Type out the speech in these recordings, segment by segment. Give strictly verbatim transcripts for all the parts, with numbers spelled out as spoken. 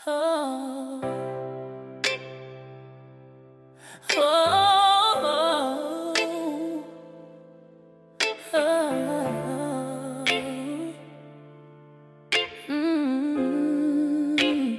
Oh, oh, oh, oh. Mm.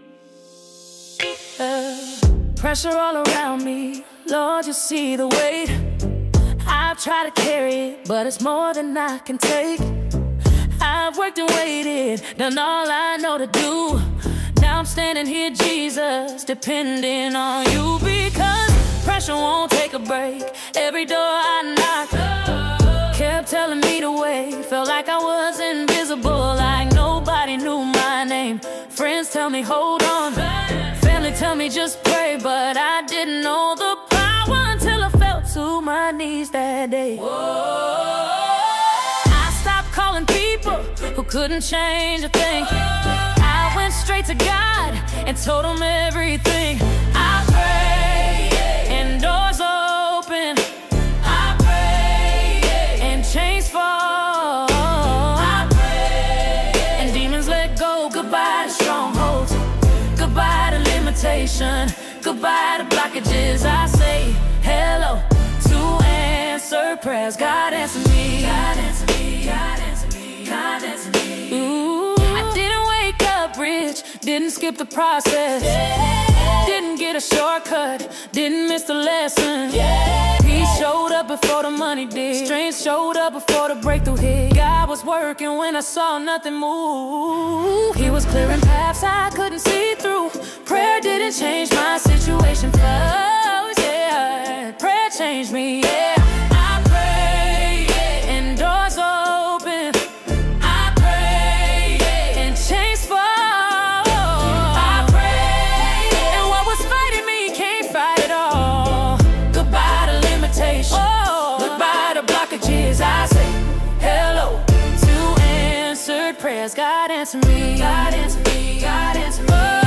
Uh, pressure all around me, Lord, you see the weight. I've tried to carry it, but it's more than I can take. I've worked and waited, done all I know to do. Now I'm standing here, Jesus, depending on you, because pressure won't take a break. Every door I knocked kept telling me to wait. Felt like I was invisible, like nobody knew my name. Friends tell me hold on, family tell me just pray, but I didn't know the power until I fell to my knees that day. Whoa. I stopped calling people who couldn't change a thing. I went straight to God and told him everything. I prayed and doors open. I prayed and chains fall. I prayed and demons let go. Goodbye to strongholds, goodbye to limitation, goodbye to blockages. I say hello to answered prayers. God answer me, God answer me, God answer me, God answer me. Ooh, I didn't wake up rich, didn't skip the process, yeah. Didn't get a shortcut, didn't miss the lesson, yeah. Peace showed up before the money did, strength showed up before the breakthrough hit. God was working when I saw nothing move. He was clearing paths I couldn't see through. Prayer didn't change my situation first, yeah. Prayer changed me, yeah. I pray, yeah, and doors open. I pray, yeah, and chains fall. I pray, yeah, and what was fighting me can't fight it all. Goodbye to limitation, oh, goodbye to blockages. I say hello to answered prayers. God answer me, God answer me, God answer me.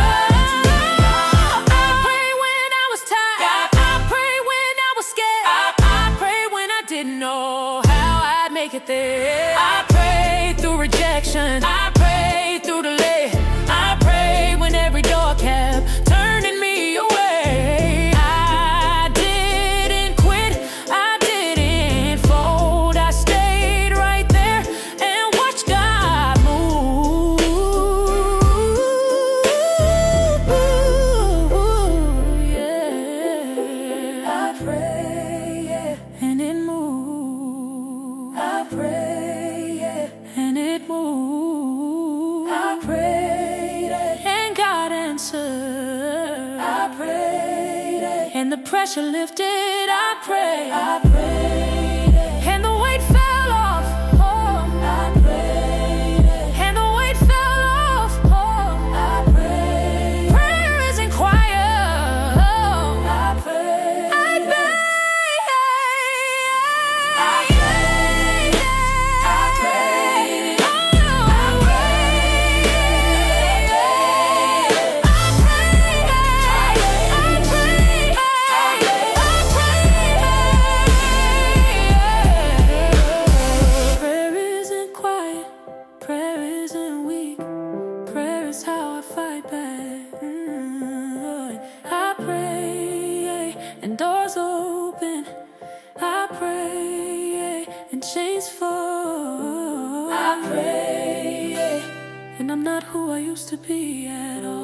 Didn't know how I'd make it there. I prayed through rejection, I prayed through delay, I prayed when every door kept turning me away. I didn't quit, I didn't fold, I stayed right there and watched God move. Yeah, I pray, yeah, and it moved. I pray, yeah, and it moved. I prayed, and God answered. I prayed, and the pressure lifted. I prayed, I prayed, and the weight fell off. Oh, I prayed, and the weight fell off. Oh, I prayed. Prayer isn't quiet. Oh, I prayed. I prayed. And doors open, I pray, and chains fall. I pray, and I'm not who I used to be at all.